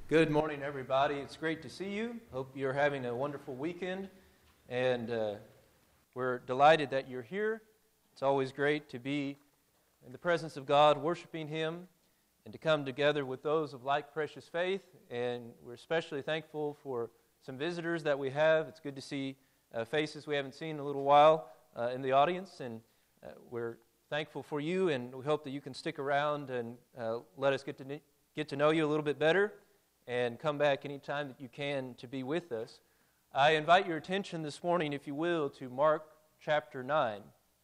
Good morning, everybody. It's great to see you. Hope you're having a wonderful weekend, and we're delighted that you're here. It's always great to be in the presence of God, worshiping Him, and to come together with those of like precious faith, and we're especially thankful for some visitors that we have. It's good to see faces we haven't seen in a little while in the audience, and we're thankful for you, and we hope that you can stick around and let us get to know you a little bit better, and come back anytime that you can to be with us. I invite your attention this morning, if you will, to Mark chapter 9.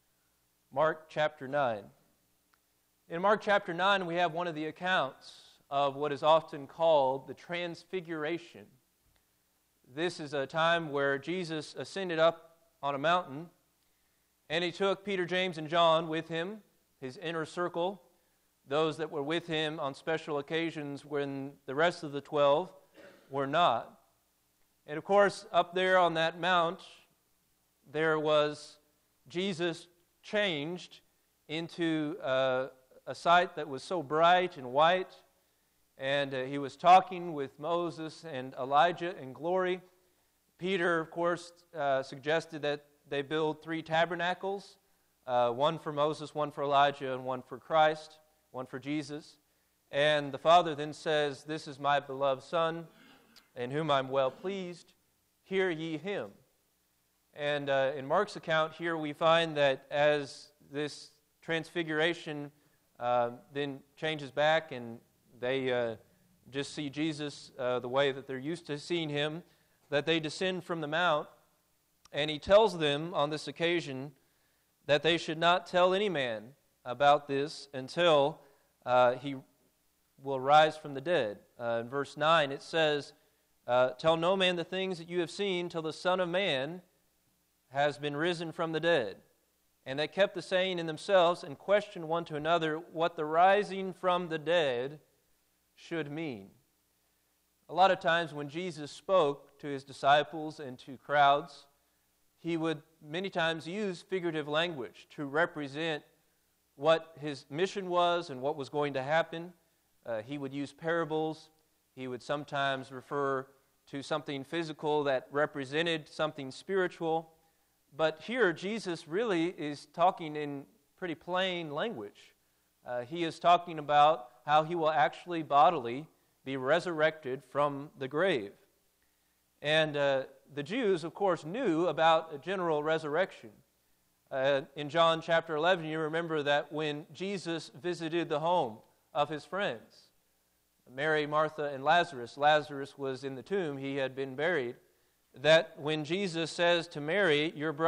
Mark chapter 9. In Mark chapter 9, we have one of the accounts of what is often called the Transfiguration. This is a time where Jesus ascended up on a mountain, and He took Peter, James, and John with Him, His inner circle, those that were with Him on special occasions when the rest of the 12 were not. And of course, up there on that mount, there was Jesus changed into a sight that was so bright and white, and He was talking with Moses and Elijah in glory. Peter, of course, suggested that they build 3 tabernacles, one for Moses, one for Elijah, and one for Christ, one for Jesus. And the Father then says, "This is my beloved Son, in whom I'm well pleased. Hear ye Him." And in Mark's account here, we find that as this transfiguration then changes back, and they just see Jesus the way that they're used to seeing Him, that they descend from the mount, and He tells them on this occasion that they should not tell any man about this until He will rise from the dead. In verse 9 it says, "Tell no man the things that you have seen till the Son of Man has been risen from the dead." And they kept the saying in themselves and questioned one to another what the rising from the dead should mean. A lot of times when Jesus spoke to His disciples and to crowds, He would many times use figurative language to represent what His mission was and what was going to happen. He would use parables. He would sometimes refer to something physical that represented something spiritual. But here, Jesus really is talking in pretty plain language. He is talking about how He will actually bodily be resurrected from the grave. And the Jews, of course, knew about a general resurrection. In John chapter 11, you remember that when Jesus visited the home of His friends, Mary, Martha, and Lazarus was in the tomb, he had been buried, that when Jesus says to Mary,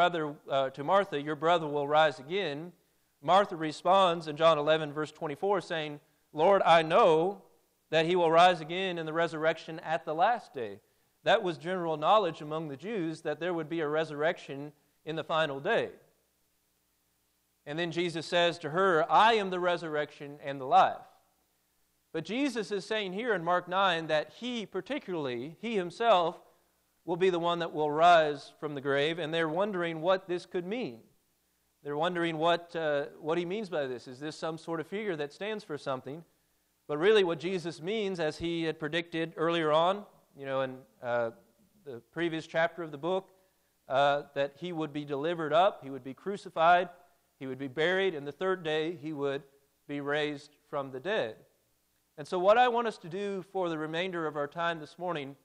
to Martha, "Your brother will rise again," Martha responds in John 11, verse 24, saying, "Lord, I know that He will rise again in the resurrection at the last day." That was general knowledge among the Jews, that there would be a resurrection in the final day. And then Jesus says to her, "I am the resurrection and the life." But Jesus is saying here in Mark 9 that He Himself, will be the one that will rise from the grave, and they're wondering what this could mean. They're wondering what He means by this. Is this some sort of figure that stands for something? But really what Jesus means, as He had predicted earlier on, in the previous chapter of the book, that He would be delivered up, He would be crucified, He would be buried, and the third day He would be raised from the dead. And so what I want us to do for the remainder of our time this morning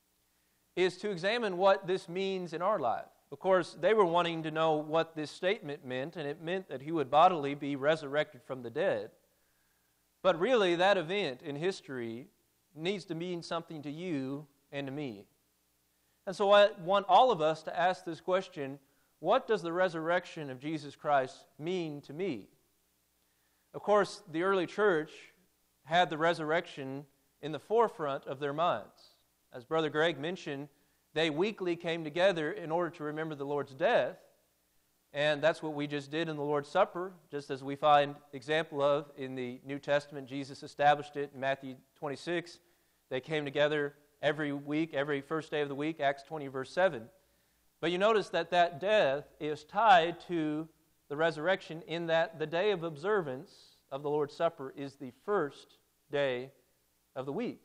is to examine what this means in our life. Of course, they were wanting to know what this statement meant, and it meant that He would bodily be resurrected from the dead. But really, that event in history needs to mean something to you and to me. And so I want all of us to ask this question: what does the resurrection of Jesus Christ mean to me? Of course, the early church had the resurrection in the forefront of their minds. As Brother Greg mentioned, they weekly came together in order to remember the Lord's death, and that's what we just did in the Lord's Supper, just as we find example of in the New Testament. Jesus established it in Matthew 26. They came together every week, every first day of the week, Acts 20, verse 7. But you notice that death is tied to the resurrection, in that the day of observance of the Lord's Supper is the first day of the week.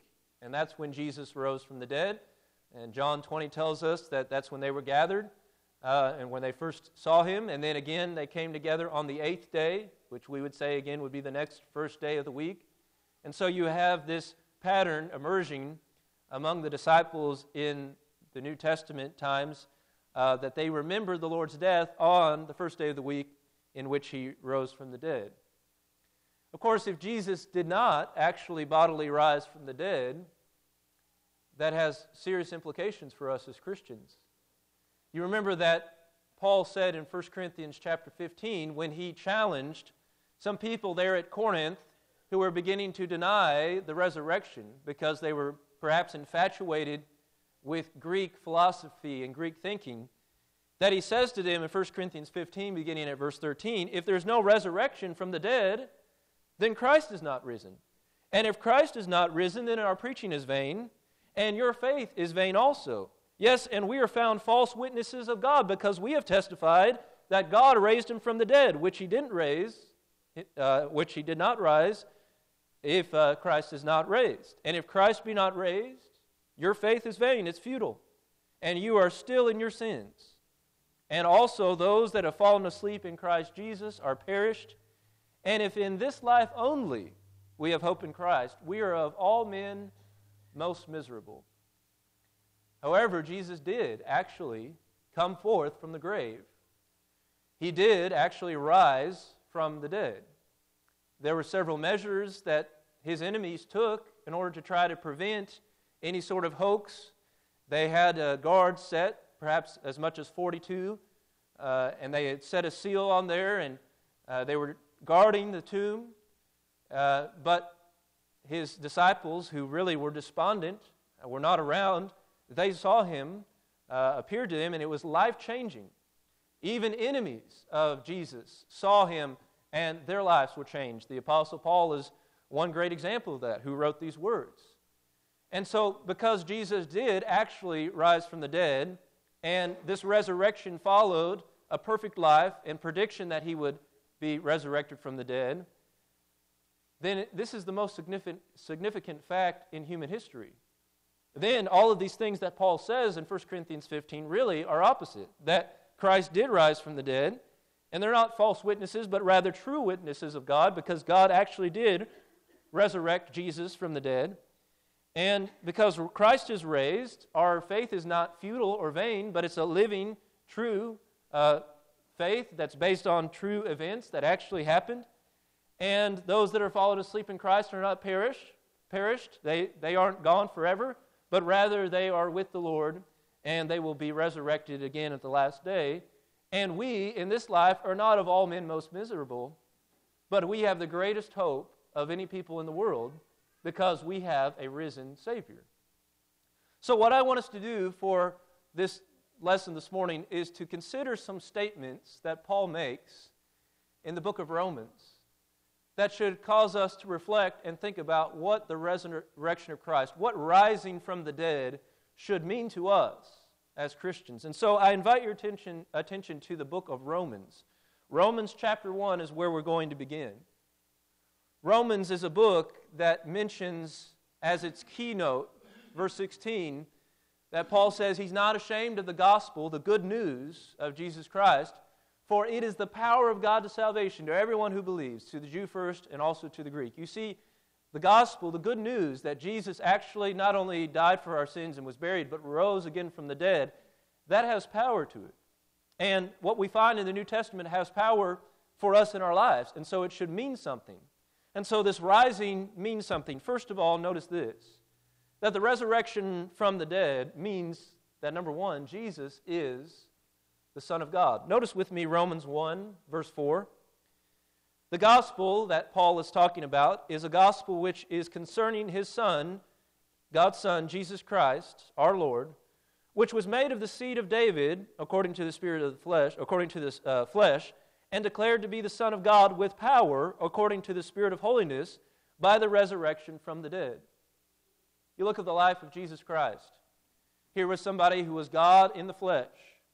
and that's when Jesus rose from the dead. And John 20 tells us that that's when they were gathered and when they first saw him. And then again, they came together on the 8th day, which we would say again would be the next first day of the week. And so you have this pattern emerging among the disciples in the New Testament times that they remembered the Lord's death on the first day of the week in which he rose from the dead. Of course, if Jesus did not actually bodily rise from the dead, that has serious implications for us as Christians. You remember that Paul said in 1 Corinthians chapter 15, when he challenged some people there at Corinth who were beginning to deny the resurrection because they were perhaps infatuated with Greek philosophy and Greek thinking, that he says to them in 1 Corinthians 15, beginning at verse 13, if there's no resurrection from the dead, then Christ is not risen. And if Christ is not risen, then our preaching is vain, and your faith is vain also. Yes, and we are found false witnesses of God, because we have testified that God raised him from the dead, which he did not rise, if Christ is not raised. And if Christ be not raised, your faith is vain, it's futile, and you are still in your sins. And also those that have fallen asleep in Christ Jesus are perished. And if in this life only we have hope in Christ, we are of all men most miserable. However, Jesus did actually come forth from the grave. He did actually rise from the dead. There were several measures that his enemies took in order to try to prevent any sort of hoax. They had guards set, perhaps as much as 42, and they had set a seal on there, and they were guarding the tomb. But his disciples, who really were despondent, were not around, they saw him, appeared to them, and it was life-changing. Even enemies of Jesus saw him, and their lives were changed. The Apostle Paul is one great example of that, who wrote these words. And so, because Jesus did actually rise from the dead, and this resurrection followed a perfect life and prediction that he would be resurrected from the dead, then this is the most significant fact in human history. Then all of these things that Paul says in 1 Corinthians 15 really are opposite, that Christ did rise from the dead, and they're not false witnesses, but rather true witnesses of God, because God actually did resurrect Jesus from the dead. And because Christ is raised, our faith is not futile or vain, but it's a living, true faith that's based on true events that actually happened. And those that are fallen asleep in Christ are not perished. They aren't gone forever, but rather they are with the Lord, and they will be resurrected again at the last day. And we, in this life, are not of all men most miserable, but we have the greatest hope of any people in the world, because we have a risen Savior. So what I want us to do for this lesson this morning is to consider some statements that Paul makes in the book of Romans that should cause us to reflect and think about what the resurrection of Christ, what rising from the dead should mean to us as Christians. And so I invite your attention to the book of Romans. Romans chapter 1 is where we're going to begin. Romans is a book that mentions as its keynote, verse 16, that Paul says he's not ashamed of the gospel, the good news of Jesus Christ, for it is the power of God to salvation to everyone who believes, to the Jew first and also to the Greek. You see, the gospel, the good news that Jesus actually not only died for our sins and was buried, but rose again from the dead, that has power to it. And what we find in the New Testament has power for us in our lives, and so it should mean something. And so this rising means something. First of all, notice this, that the resurrection from the dead means that, number one, Jesus is the Son of God. Notice with me Romans 1, verse 4. The gospel that Paul is talking about is a gospel which is concerning his Son, God's Son, Jesus Christ, our Lord, which was made of the seed of David, according to the spirit of the flesh, according to this flesh, and declared to be the Son of God with power, according to the Spirit of holiness, by the resurrection from the dead. You look at the life of Jesus Christ. Here was somebody who was God in the flesh.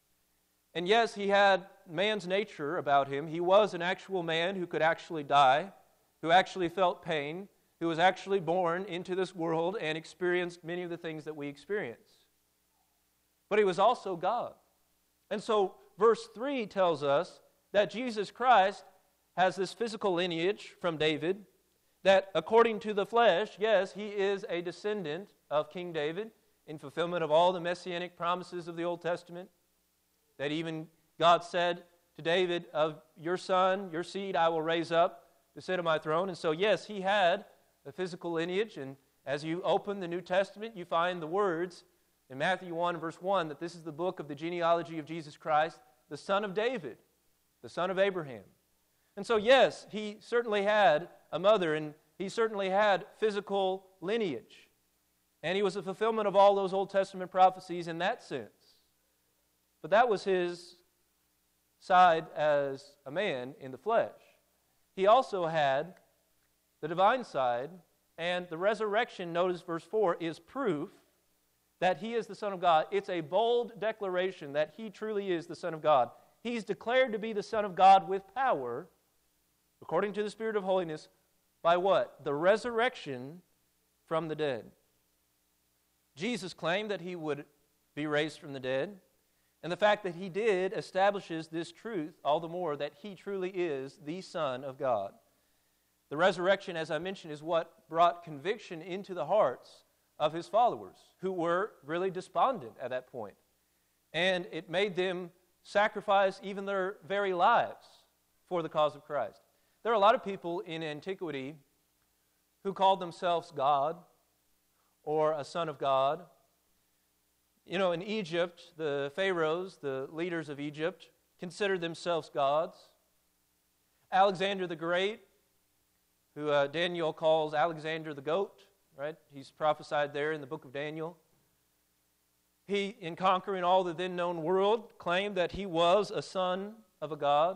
And yes, he had man's nature about him. He was an actual man who could actually die, who actually felt pain, who was actually born into this world and experienced many of the things that we experience. But he was also God. And so verse 3 tells us that Jesus Christ has this physical lineage from David, that according to the flesh, yes, he is a descendant of King David in fulfillment of all the messianic promises of the Old Testament, that even God said to David, of your son, your seed, I will raise up to sit on my throne. And so, yes, he had a physical lineage, and as you open the New Testament, you find the words in Matthew 1, verse 1, that this is the book of the genealogy of Jesus Christ, the son of David, the son of Abraham. And so, yes, he certainly had a mother, and he certainly had physical lineage. And he was a fulfillment of all those Old Testament prophecies in that sense. But that was his side as a man in the flesh. He also had the divine side, and the resurrection, notice verse 4, is proof that he is the Son of God. It's a bold declaration that he truly is the Son of God. He's declared to be the Son of God with power, according to the Spirit of holiness, by what? The resurrection from the dead. Jesus claimed that he would be raised from the dead, and the fact that he did establishes this truth all the more that he truly is the Son of God. The resurrection, as I mentioned, is what brought conviction into the hearts of his followers, who were really despondent at that point. And it made them sacrifice even their very lives for the cause of Christ. There are a lot of people in antiquity who called themselves God or a son of God. You know, in Egypt, the pharaohs, the leaders of Egypt, considered themselves gods. Alexander the Great, who Daniel calls Alexander the Goat, right? He's prophesied there in the book of Daniel. He, in conquering all the then known world, claimed that he was a son of a god.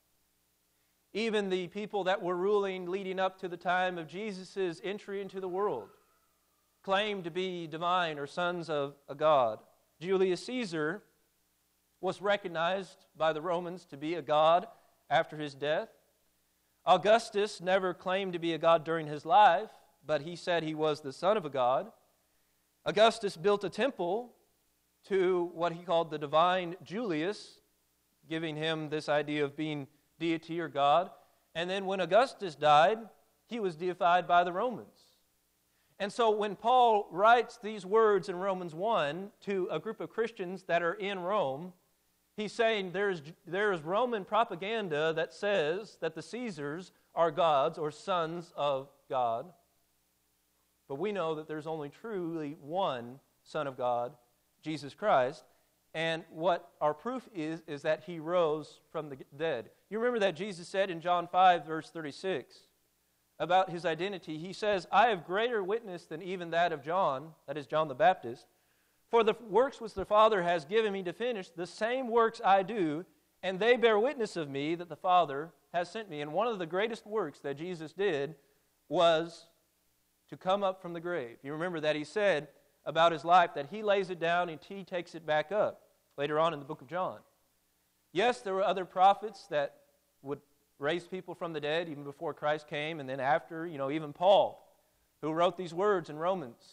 Even the people that were ruling leading up to the time of Jesus' entry into the world claimed to be divine or sons of a god. Julius Caesar was recognized by the Romans to be a god after his death. Augustus never claimed to be a god during his life, but he said he was the son of a god. Augustus built a temple to what he called the divine Julius, giving him this idea of being deity or God. And then when Augustus died, he was deified by the Romans. And so when Paul writes these words in Romans 1 to a group of Christians that are in Rome, he's saying there is Roman propaganda that says that the Caesars are gods or sons of God. But we know that there's only truly one Son of God, Jesus Christ. And what our proof is that he rose from the dead. You remember that Jesus said in John 5, verse 36, about his identity. He says, I have greater witness than even that of John, that is John the Baptist, for the works which the Father has given me to finish, the same works I do, and they bear witness of me that the Father has sent me. And one of the greatest works that Jesus did was to come up from the grave. You remember that he said about his life that he lays it down and he takes it back up later on in the book of John. Yes, there were other prophets that would raise people from the dead even before Christ came, and then after, even Paul, who wrote these words in Romans,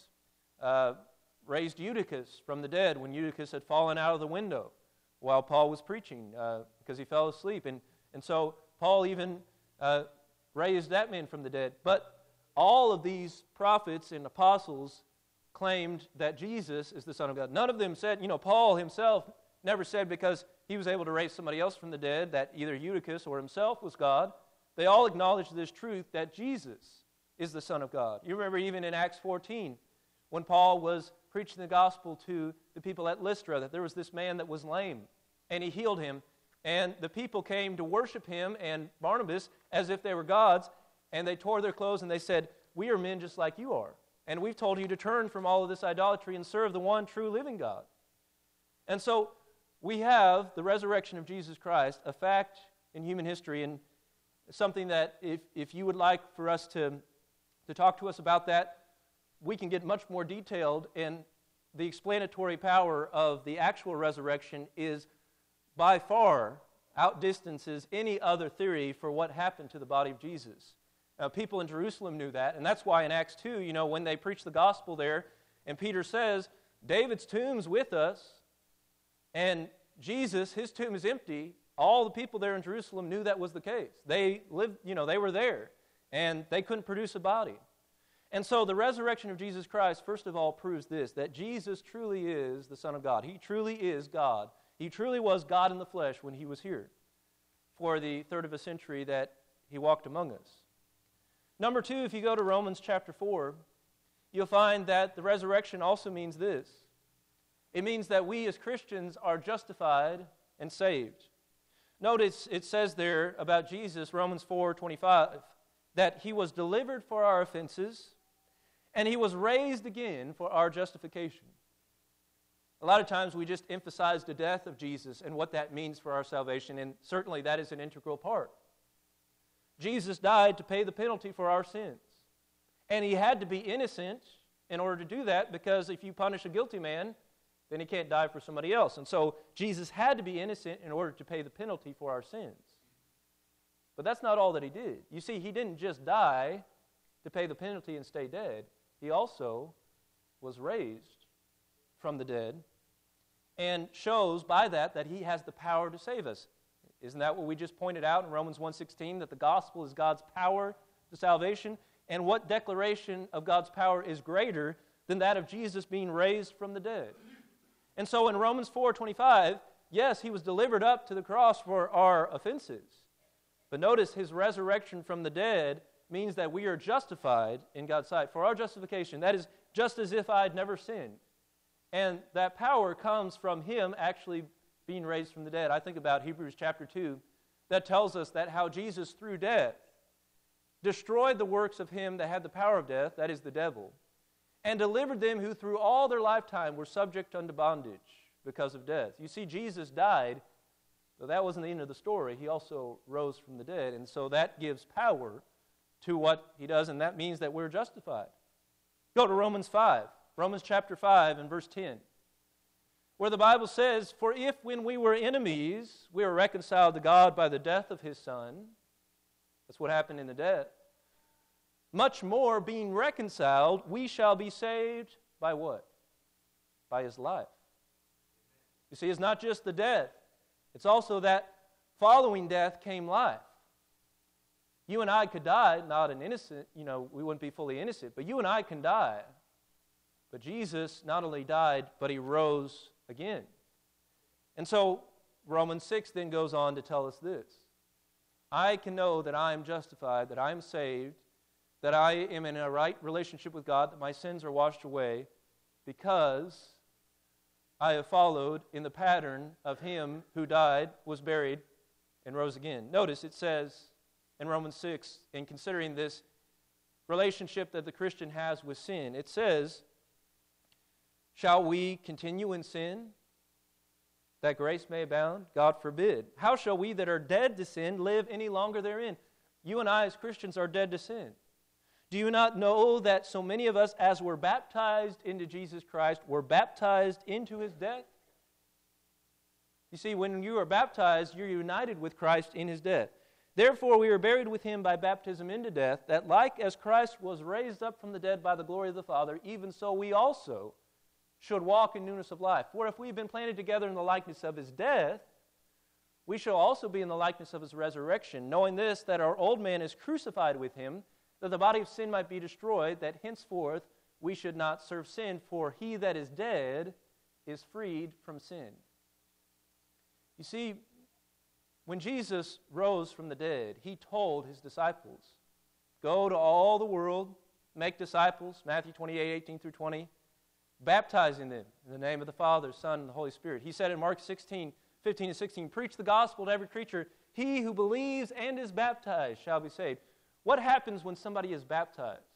raised Eutychus from the dead when Eutychus had fallen out of the window while Paul was preaching because he fell asleep. And so Paul even raised that man from the dead. But all of these prophets and apostles claimed that Jesus is the Son of God. None of them said, Paul himself never said because he was able to raise somebody else from the dead that either Eutychus or himself was God. They all acknowledged this truth that Jesus is the Son of God. You remember even in Acts 14 when Paul was preaching the gospel to the people at Lystra that there was this man that was lame and he healed him. And the people came to worship him and Barnabas as if they were gods, and they tore their clothes and they said, we are men just like you are. And we've told you to turn from all of this idolatry and serve the one true living God. And so we have the resurrection of Jesus Christ, a fact in human history, and something that if you would like for us to talk to us about that, we can get much more detailed, and the explanatory power of the actual resurrection is by far outdistances any other theory for what happened to the body of Jesus. People in Jerusalem knew that, and that's why in Acts 2, when they preach the gospel there, and Peter says, David's tomb's with us, and Jesus, his tomb is empty, all the people there in Jerusalem knew that was the case. They lived, they were there, and they couldn't produce a body. And so the resurrection of Jesus Christ, first of all, proves this, that Jesus truly is the Son of God. He truly is God. He truly was God in the flesh when he was here for the third of a century that he walked among us. Number two, if you go to Romans chapter 4, you'll find that the resurrection also means this. It means that we as Christians are justified and saved. Notice it says there about Jesus, Romans 4:25, that he was delivered for our offenses and he was raised again for our justification. A lot of times we just emphasize the death of Jesus and what that means for our salvation, and certainly that is an integral part. Jesus died to pay the penalty for our sins. And he had to be innocent in order to do that, because if you punish a guilty man, then he can't die for somebody else. And so Jesus had to be innocent in order to pay the penalty for our sins. But that's not all that he did. You see, he didn't just die to pay the penalty and stay dead. He also was raised from the dead and shows by that he has the power to save us. Isn't that what we just pointed out in Romans 1:16, that the gospel is God's power to salvation? And what declaration of God's power is greater than that of Jesus being raised from the dead? And so in Romans 4:25, yes, he was delivered up to the cross for our offenses. But notice his resurrection from the dead means that we are justified in God's sight. For our justification, that is just as if I had never sinned. And that power comes from him actually being raised from the dead. I think about Hebrews chapter 2, that tells us that how Jesus through death destroyed the works of him that had the power of death, that is the devil, and delivered them who through all their lifetime were subject unto bondage because of death. You see, Jesus died, but that wasn't the end of the story. He also rose from the dead, and so that gives power to what he does, and that means that we're justified. Go to Romans 5, Romans chapter 5 and verse 10, where the Bible says, "For if when we were enemies, we were reconciled to God by the death of his Son," that's what happened in the death, "much more being reconciled, we shall be saved by what? By his life." You see, it's not just the death. It's also that following death came life. You and I could die, not an innocent, we wouldn't be fully innocent, but you and I can die. But Jesus not only died, but he rose again. And so Romans 6 then goes on to tell us this. I can know that I am justified, that I am saved, that I am in a right relationship with God, that my sins are washed away, because I have followed in the pattern of him who died, was buried, and rose again. Notice it says in Romans 6, in considering this relationship that the Christian has with sin, it says, "Shall we continue in sin, that grace may abound? God forbid. How shall we that are dead to sin live any longer therein?" You and I as Christians are dead to sin. Do you not know that so many of us, as were baptized into Jesus Christ, were baptized into his death? You see, when you are baptized, you're united with Christ in his death. "Therefore we are buried with him by baptism into death, that like as Christ was raised up from the dead by the glory of the Father, even so we also should walk in newness of life. For if we've been planted together in the likeness of his death, we shall also be in the likeness of his resurrection, knowing this, that our old man is crucified with him, that the body of sin might be destroyed, that henceforth we should not serve sin, for he that is dead is freed from sin." You see, when Jesus rose from the dead, he told his disciples, "Go to all the world, make disciples," Matthew 28:18 through 20, "baptizing them in the name of the Father, Son, and the Holy Spirit." He said in Mark 16:15 and 16, "Preach the gospel to every creature. He who believes and is baptized shall be saved." What happens when somebody is baptized?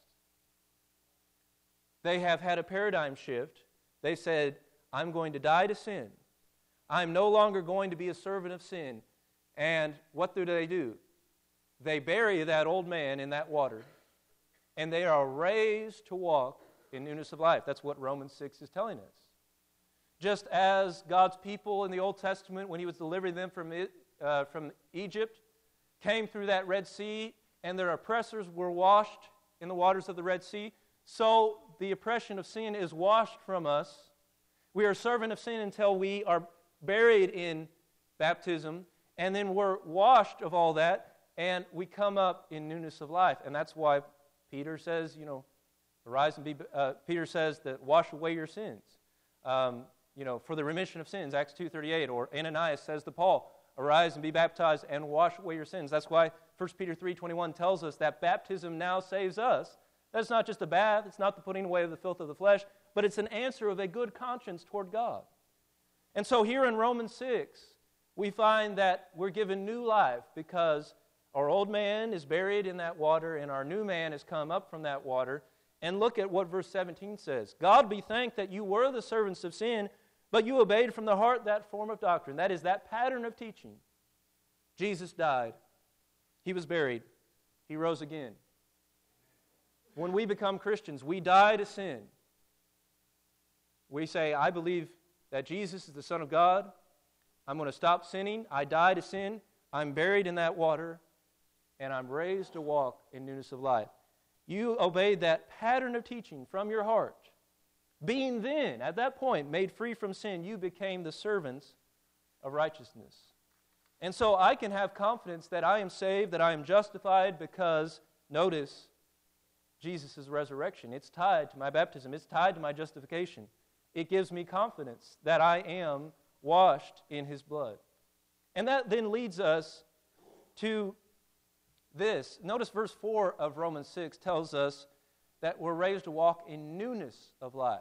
They have had a paradigm shift. They said, "I'm going to die to sin. I'm no longer going to be a servant of sin." And what do? They bury that old man in that water, and they are raised to walk in newness of life. That's what Romans 6 is telling us. Just as God's people in the Old Testament, when he was delivering them from Egypt, came through that Red Sea, and their oppressors were washed in the waters of the Red Sea, so the oppression of sin is washed from us. We are servant of sin until we are buried in baptism, and then we're washed of all that, and we come up in newness of life. And that's why Peter says, arise and be. Peter says that wash away your sins, for the remission of sins. Acts 2:38, or Ananias says to Paul, arise and be baptized and wash away your sins. That's why 1 Peter 3:21 tells us that baptism now saves us. That's not just a bath, it's not the putting away of the filth of the flesh, but it's an answer of a good conscience toward God. And so here in Romans 6, we find that we're given new life because our old man is buried in that water and our new man has come up from that water. And look at what verse 17 says. God be thanked that you were the servants of sin, but you obeyed from the heart that form of doctrine. That is that pattern of teaching. Jesus died. He was buried. He rose again. When we become Christians, we die to sin. We say, I believe that Jesus is the Son of God. I'm going to stop sinning. I die to sin. I'm buried in that water. And I'm raised to walk in newness of life. You obeyed that pattern of teaching from your heart. Being then, at that point, made free from sin, you became the servants of righteousness. And so I can have confidence that I am saved, that I am justified because, notice, Jesus' resurrection. It's tied to my baptism. It's tied to my justification. It gives me confidence that I am washed in His blood. And that then leads us to this. Notice verse 4 of Romans 6 tells us that we're raised to walk in newness of life.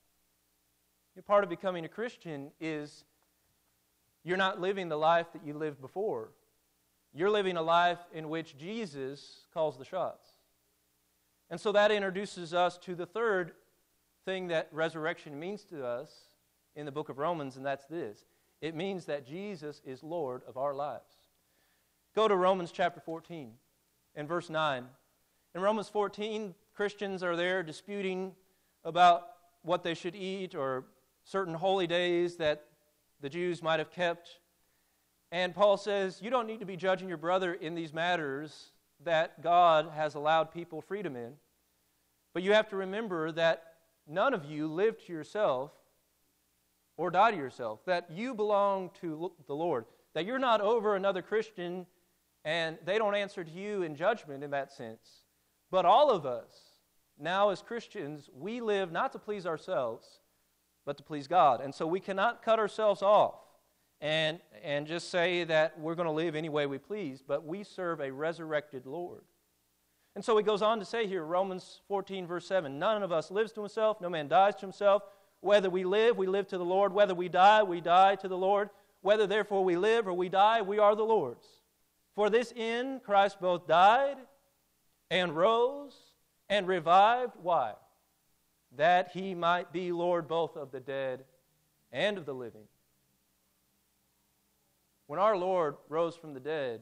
Part of becoming a Christian is you're not living the life that you lived before. You're living a life in which Jesus calls the shots. And so that introduces us to the third thing that resurrection means to us in the book of Romans, and that's this. It means that Jesus is Lord of our lives. Go to Romans chapter 14 and verse 9. In Romans 14, Christians are there disputing about what they should eat or certain holy days that the Jews might have kept. And Paul says, you don't need to be judging your brother in these matters that God has allowed people freedom in. But you have to remember that none of you live to yourself or die to yourself, that you belong to the Lord, that you're not over another Christian and they don't answer to you in judgment in that sense. But all of us, now as Christians, we live not to please ourselves, but to please God. And so we cannot cut ourselves off and just say that we're going to live any way we please, but we serve a resurrected Lord. And so he goes on to say here, Romans 14, verse 7, none of us lives to himself, no man dies to himself. Whether we live to the Lord. Whether we die to the Lord. Whether therefore we live or we die, we are the Lord's. For this end Christ both died and rose and revived. Why? That he might be Lord both of the dead and of the living. When our Lord rose from the dead,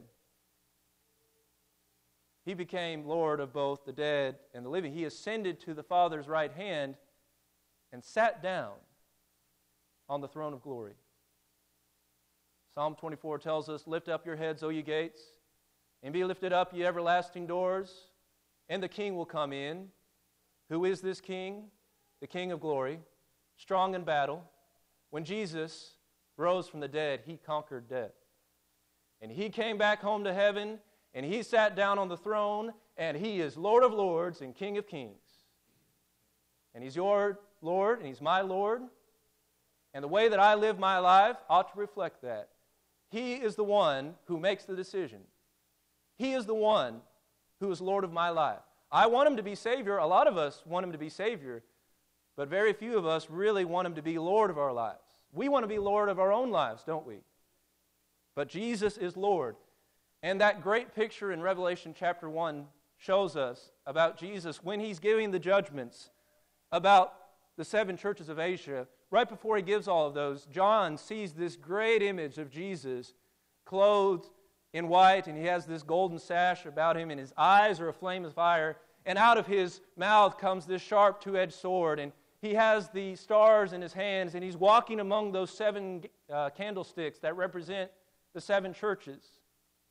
he became Lord of both the dead and the living. He ascended to the Father's right hand and sat down on the throne of glory. Psalm 24 tells us, lift up your heads, O ye gates, and be lifted up, ye everlasting doors, and the King will come in. Who is this King? The King of glory, strong in battle. When Jesus rose from the dead, he conquered death. And he came back home to heaven, and he sat down on the throne, and he is Lord of lords and King of kings. And he's your Lord, and he's my Lord. And the way that I live my life ought to reflect that. He is the one who makes the decision. He is the one who is Lord of my life. I want him to be Savior. A lot of us want him to be Savior, but very few of us really want him to be Lord of our lives. We want to be Lord of our own lives, don't we? But Jesus is Lord. And that great picture in Revelation chapter 1 shows us about Jesus when he's giving the judgments about the 7 churches of Asia. Right before he gives all of those, John sees this great image of Jesus clothed in white, and he has this golden sash about him, and his eyes are a flame of fire, and out of his mouth comes this sharp two-edged sword, and he has the stars in his hands, and he's walking among those 7 candlesticks that represent the 7 churches.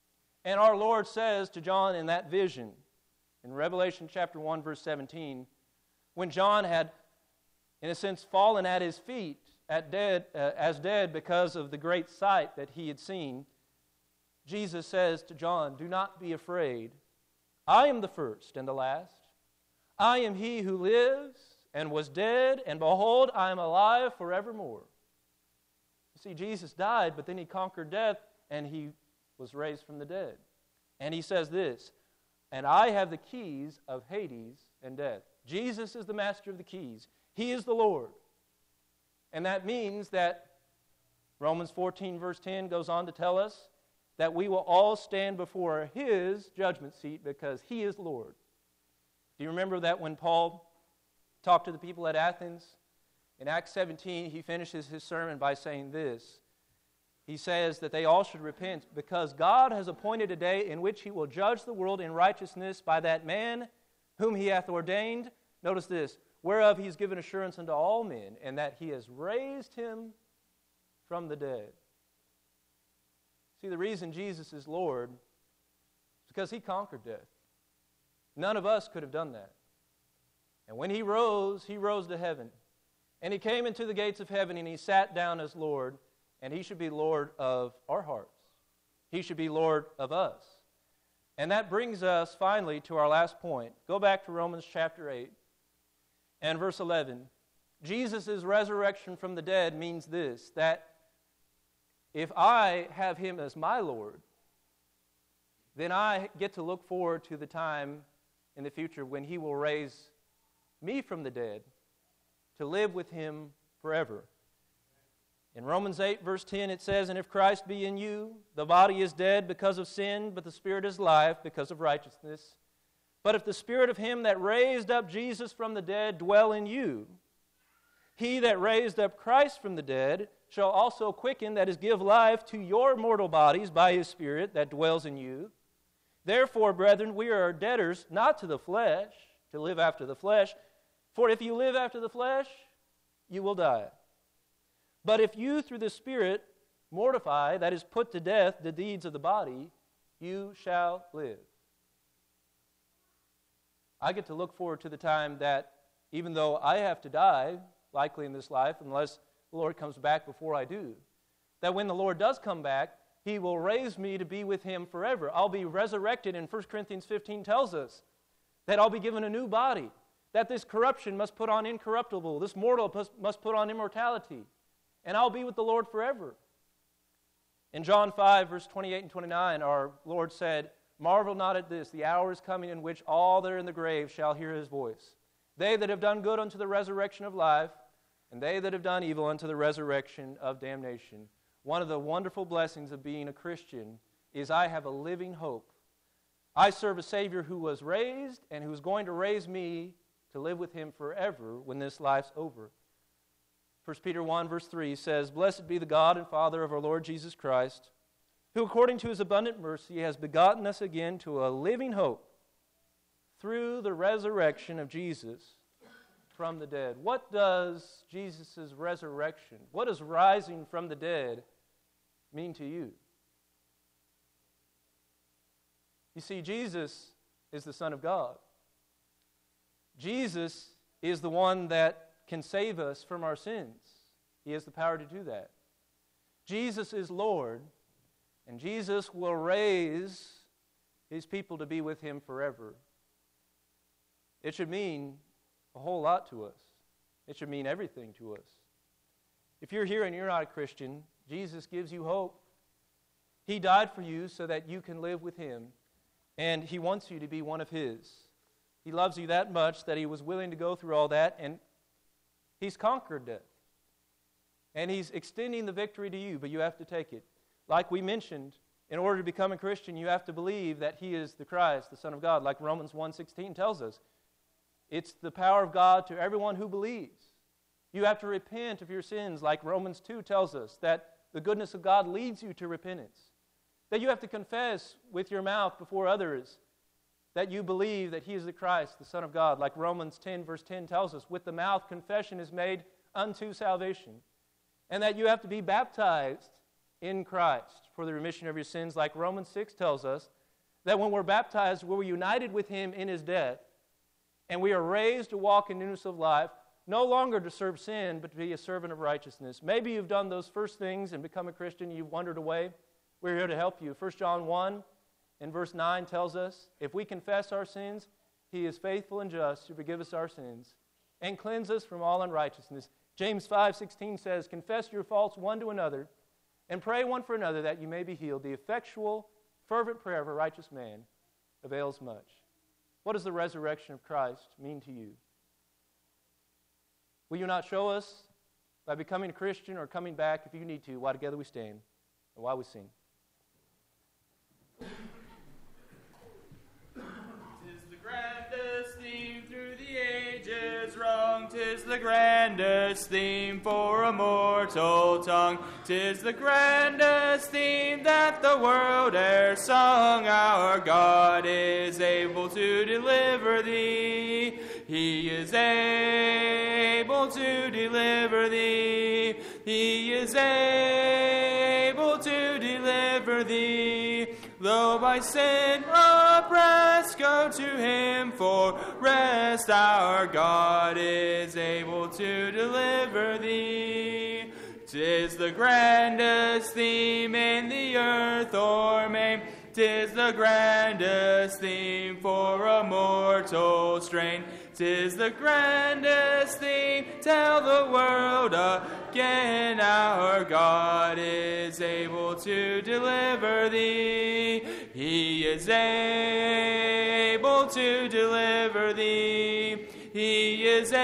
And our Lord says to John in that vision, in Revelation chapter 1, verse 17, when John had, in a sense, fallen at his feet as dead because of the great sight that he had seen, Jesus says to John, "Do not be afraid. I am the first and the last. I am he who lives and was dead, and behold, I am alive forevermore." You see, Jesus died, but then he conquered death, and he was raised from the dead. And he says this, "And I have the keys of Hades and death." Jesus is the master of the keys. He is the Lord. And that means that Romans 14, verse 10 goes on to tell us that we will all stand before His judgment seat because He is Lord. Do you remember that when Paul talked to the people at Athens? In Acts 17, he finishes his sermon by saying this. He says that they all should repent because God has appointed a day in which He will judge the world in righteousness by that man whom He hath ordained. Notice this, whereof He has given assurance unto all men, and that He has raised Him from the dead. See, the reason Jesus is Lord is because He conquered death. None of us could have done that. And when He rose to heaven. And He came into the gates of heaven, and He sat down as Lord, and He should be Lord of our hearts. He should be Lord of us. And that brings us finally to our last point. Go back to Romans chapter 8 and verse 11. Jesus' resurrection from the dead means this, that if I have Him as my Lord, then I get to look forward to the time in the future when He will raise me from the dead to live with Him forever. In Romans 8, verse 10, it says, "And if Christ be in you, the body is dead because of sin, but the Spirit is life because of righteousness. But if the Spirit of Him that raised up Jesus from the dead dwell in you, He that raised up Christ from the dead shall also quicken, that is, give life to your mortal bodies by His Spirit that dwells in you. Therefore, brethren, we are debtors not to the flesh, to live after the flesh. For if you live after the flesh, you will die. But if you through the Spirit mortify, that is, put to death the deeds of the body, you shall live." I get to look forward to the time that even though I have to die, likely in this life, unless the Lord comes back before I do, that when the Lord does come back, He will raise me to be with Him forever. I'll be resurrected, and 1 Corinthians 15 tells us that I'll be given a new body, that this corruption must put on incorruptible, this mortal must put on immortality, and I'll be with the Lord forever. In John 5, verse 28 and 29, our Lord said, "Marvel not at this, the hour is coming in which all that are in the grave shall hear His voice. They that have done good unto the resurrection of life, and they that have done evil unto the resurrection of damnation." One of the wonderful blessings of being a Christian is I have a living hope. I serve a Savior who was raised and who is going to raise me to live with Him forever when this life's over. 1 Peter 1, verse 3 says, "Blessed be the God and Father of our Lord Jesus Christ, who according to His abundant mercy has begotten us again to a living hope through the resurrection of Jesus from the dead." What does Jesus' resurrection, what does rising from the dead mean to you? You see, Jesus is the Son of God. Jesus is the one that can save us from our sins. He has the power to do that. Jesus is Lord, and Jesus will raise His people to be with Him forever. It should mean a whole lot to us. It should mean everything to us. If you're here and you're not a Christian, Jesus gives you hope. He died for you so that you can live with Him, and He wants you to be one of His. He loves you that much that He was willing to go through all that, and He's conquered death. And He's extending the victory to you, but you have to take it. Like we mentioned, in order to become a Christian, you have to believe that He is the Christ, the Son of God, like Romans 1:16 tells us. It's the power of God to everyone who believes. You have to repent of your sins, like Romans 2 tells us, that the goodness of God leads you to repentance. That you have to confess with your mouth before others that you believe that He is the Christ, the Son of God, like Romans 10, verse 10 tells us. With the mouth, confession is made unto salvation. And that you have to be baptized in Christ for the remission of your sins, like Romans 6 tells us, that when we're baptized, we're united with Him in His death, and we are raised to walk in newness of life, no longer to serve sin, but to be a servant of righteousness. Maybe you've done those first things and become a Christian, you've wandered away. We're here to help you. 1 John 1 and verse 9 tells us, if we confess our sins, He is faithful and just to forgive us our sins and cleanse us from all unrighteousness. James 5:16 says, confess your faults one to another and pray one for another that you may be healed. The effectual, fervent prayer of a righteous man avails much. What does the resurrection of Christ mean to you? Will you not show us by becoming a Christian or coming back, if you need to, while together we stand and while we sing? Tis the grandest theme for a mortal tongue. 'Tis the grandest theme that the world e'er sung. Our God is able to deliver thee. He is able to deliver thee. He is able to deliver thee. Though by sin oppressed, go to Him for rest. Our God is able to deliver thee. 'Tis the grandest theme in the earth or main. 'Tis the grandest theme for a mortal strain. 'Tis the grandest theme, tell the world again. Our God is able to deliver thee. He is able to deliver thee. He is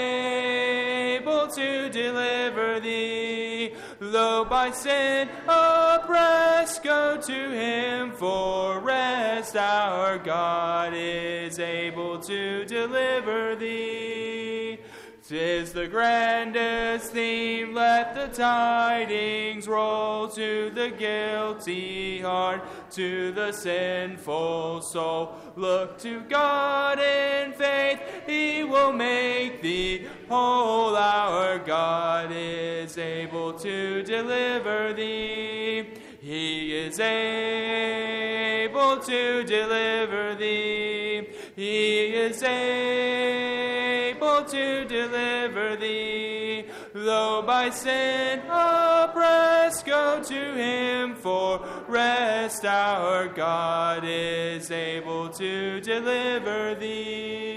able to deliver thee. Though by sin oppressed, go to Him for rest. Our God is able to deliver thee. 'Tis the grandest theme, let the tidings roll to the guilty heart, to the sinful soul. Look to God in faith, He will make thee whole. Our God is able to deliver thee. He is able to deliver thee. He is able to deliver thee. Though by sin oppressed, go to Him for rest. Our God is able to deliver thee.